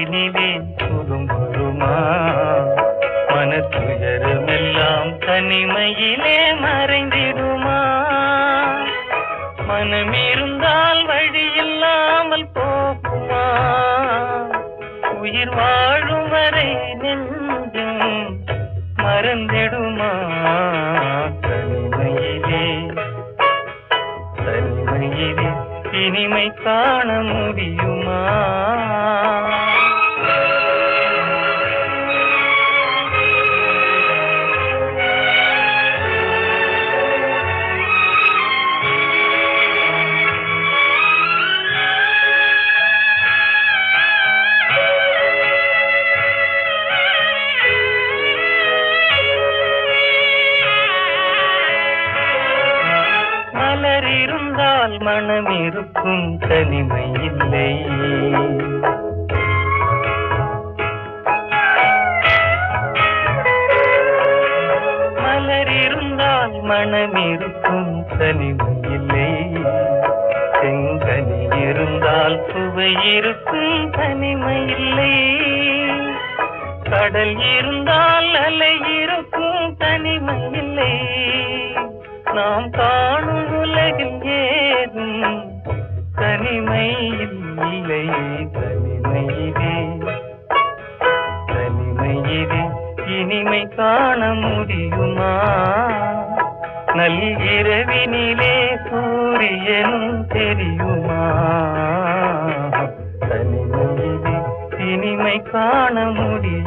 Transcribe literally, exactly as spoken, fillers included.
மனதினிலே சுகம் வருமா? மனத்துயரமெல்லாம் தனிமையிலே மறைந்திடுமா? மனம் இருந்தால் வழி இல்லாமல் போகுமா? உயிர் வாழும் வரை நெஞ்சம் மறந்திடுமா? தனிமையிலே தனிமையிலே இனிமை காண முடியுமா? மலர் இருந்தால் மனம் இருக்கும், தனிமை இல்லை. மலர் இருந்தால் மனம் இருக்கும், தனிமை இல்லை. செங்கனி இருந்தால் சுவை இருக்கும், தனிமை இல்லை. கடல் இருந்தால் அலை இருக்கும், தனிமை இல்லை. நாம் காணும் உலகில் ஏதும் தனிமை இல்லை. தனிமையிலே தனிமையிலே இனிமை காண முடியுமா? நள்ளிரவினிலே சூரியனும் தெரியுமா? தனிமையிலே இனிமை காண முடியும்.